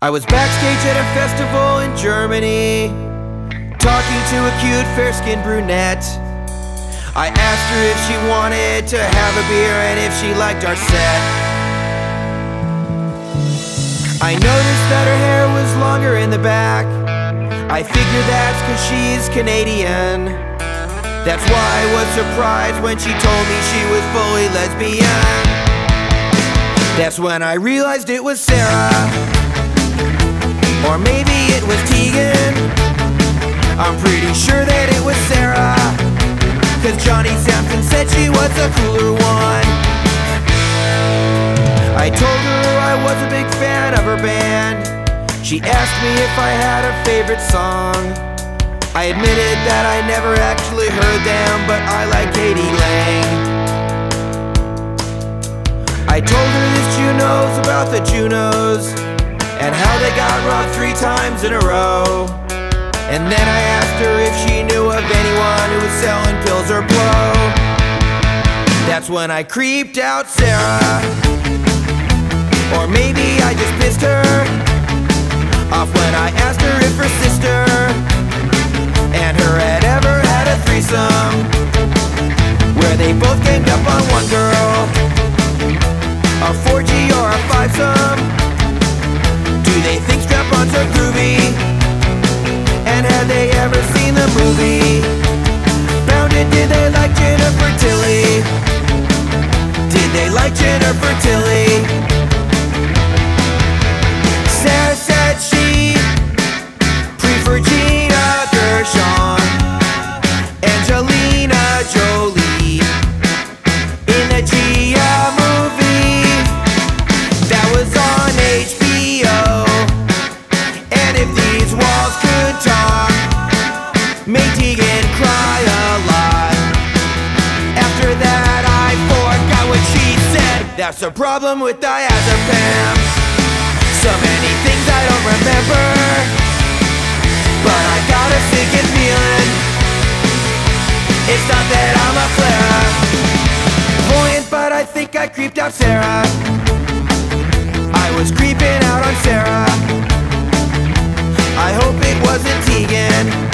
I was backstage at a festival in Germany, talking to a cute, fair-skinned brunette. I asked her if she wanted to have a beer and if she liked our set. I noticed that her hair was longer in the back. I figured that's cause she's Canadian. That's why I was surprised when she told me she was fully lesbian. That's when I realized it was Sarah, or maybe it was Tegan. I'm pretty sure that it was Sarah, cause Johnny Sampson said she was a cooler one. I told her I was a big fan of her band. She asked me if I had a favorite song. I admitted that I never actually heard them, but I like Katie Lang. I told her this Jew knows about the Junos and how they got robbed 3 times in a row. And then I asked her if she knew of anyone who was selling pills or blow. That's when I creeped out Sarah, or maybe I just pissed her off when I asked her if her sister and her had ever had a threesome, where they both ganged up on one girl, a 4G or a 5-some. Do they think strap-ons are groovy? And had they ever seen the movie Bounded? Did they like Jennifer Tilly? Did they like Jennifer Tilly? Sarah said she preferred Gina Gershon, Angelina Jolie in the Gia movie that was on HBO. And if these walls could talk, made Tegan cry a lot. After that I forgot what she said. That's the problem with diazepam. So many things I don't remember, but I got a sinking feeling it's not that I'm a clairvoyant, but I think I creeped out Sarah. I was creeping out on Sarah. I hope it wasn't Tegan.